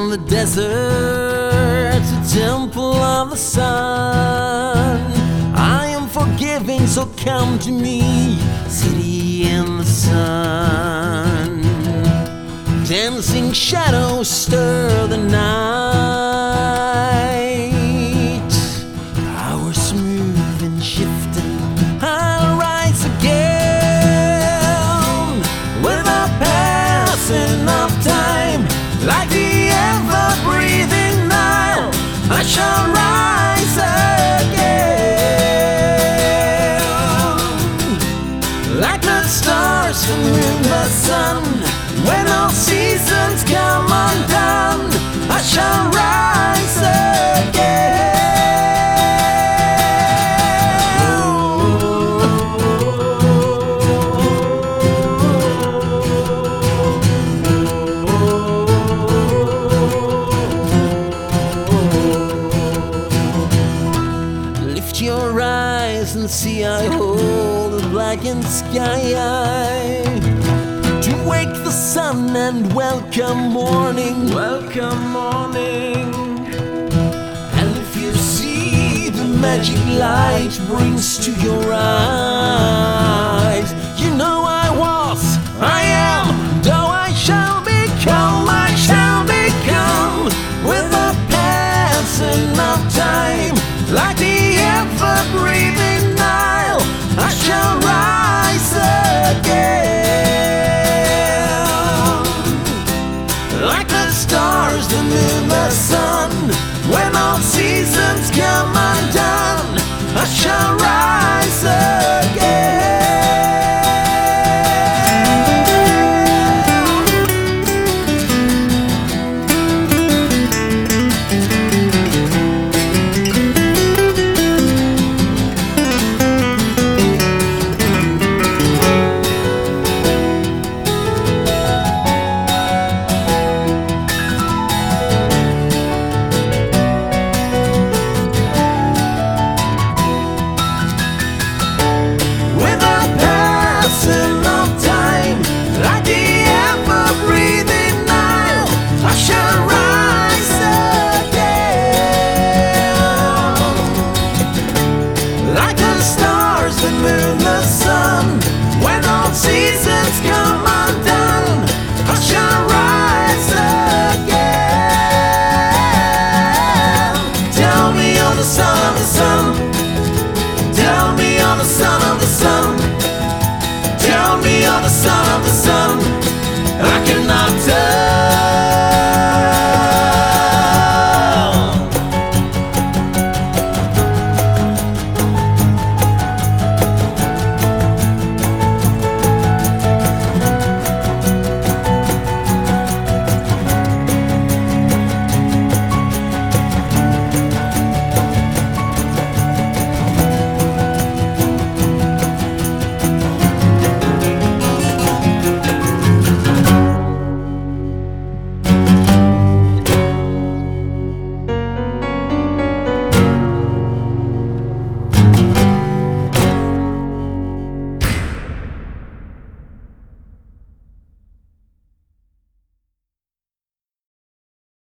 the desert, the temple of the sun. I am forgiving, so come to me, city in the sun. Dancing shadows stir the night. Hours smooth and shifting, I'll rise again with the passing of time. Like the ever-breathing Nile, I shall rise again. Like the stars, the moon, the sun, when all seasons come undone, I shall rise again. Lift your eyes and see I hold the blackened sky to wake the sun and welcome morning. Welcome morning. And if you see the magic light brings to your eyes, you know I was, I am, though I shall become, I shall become with the passing of time. Like the ever-breathing Nile, I shall rise again. Like the stars, the moon, the sun, when all seasons come undone, I shall rise again.